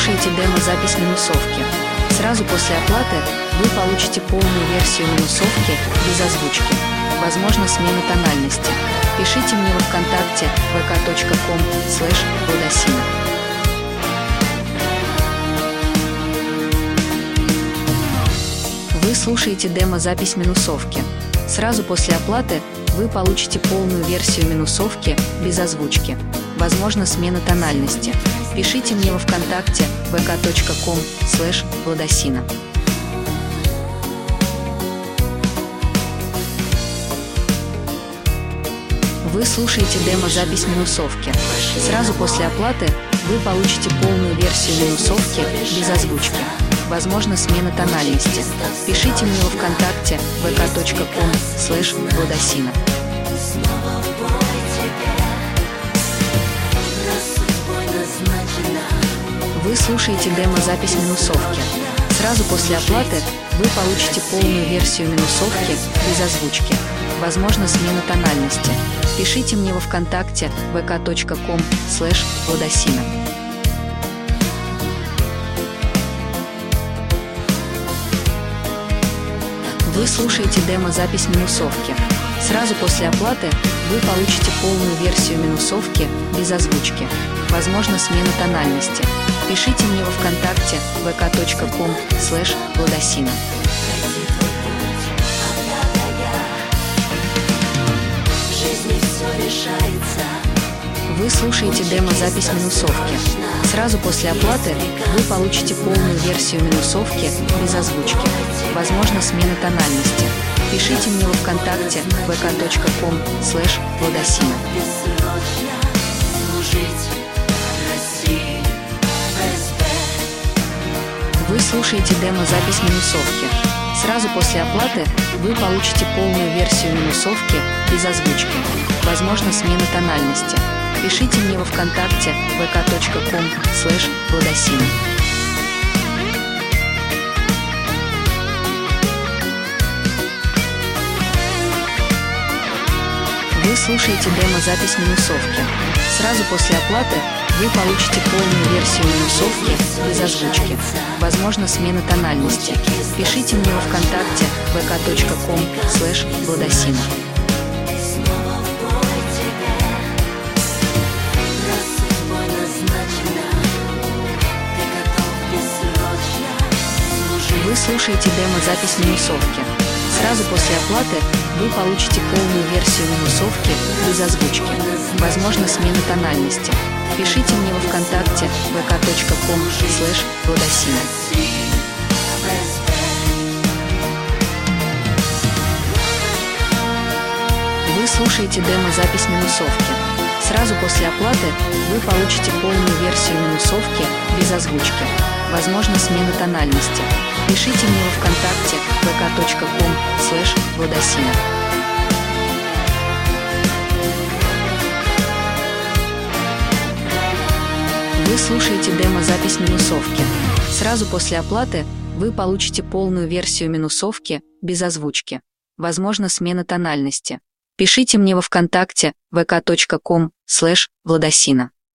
слушаете демо-запись минусовки. Сразу после оплаты вы получите полную версию минусовки без озвучки. Возможно, смена тональности. Пишите мне во ВКонтакте vk.com/Владосина. Вы слушаете демо-запись минусовки. Сразу после оплаты вы получите полную версию минусовки без озвучки. Возможно, смена тональности. Пишите мне во ВКонтакте vk.com/Владосина. Вы слушаете демо-запись минусовки. Сразу после оплаты вы получите полную версию минусовки без озвучки. Возможно, смена тональности. Пишите мне во ВКонтакте vk.com/Владосина. Вы слушаете демо-запись минусовки. Сразу после оплаты вы получите полную версию минусовки без озвучки. Возможно, смена тональности. Пишите мне во ВКонтакте vk.com/Владосина. Вы слушаете демо-запись минусовки. Сразу после оплаты вы получите полную версию минусовки без озвучки. Возможно, смена тональности. Пишите мне во ВКонтакте vk.com/Владосина. Вы слушаете демо-запись минусовки. Сразу после оплаты вы получите полную версию минусовки без озвучки. Возможно, смена тональности. Пишите мне во ВКонтакте vk.com/Владосина. Вы слушаете демо-запись минусовки. Сразу после оплаты вы получите полную версию минусовки без озвучки. Возможно, смена тональности. Пишите мне во ВКонтакте vk.com/Владосина. Вы слушаете демо-запись минусовки. Сразу после оплаты вы получите полную версию минусовки без озвучки. Возможно, смена тональности. Пишите мне во ВКонтакте vk.com/Владосина. Вы слушаете демо-запись минусовки. Сразу после оплаты вы получите полную версию минусовки без озвучки. Возможно, смена тональности. Пишите мне во ВКонтакте vk.com/Владосина. Вы слушаете демо-запись минусовки. Сразу после оплаты вы получите полную версию минусовки без озвучки. Возможно, смена тональности. Пишите мне во ВКонтакте vk.com/Владосина. Вы слушаете демо-запись минусовки. Сразу после оплаты вы получите полную версию минусовки без озвучки. Возможно, смена тональности. Пишите мне во ВКонтакте vk.com/Владосина.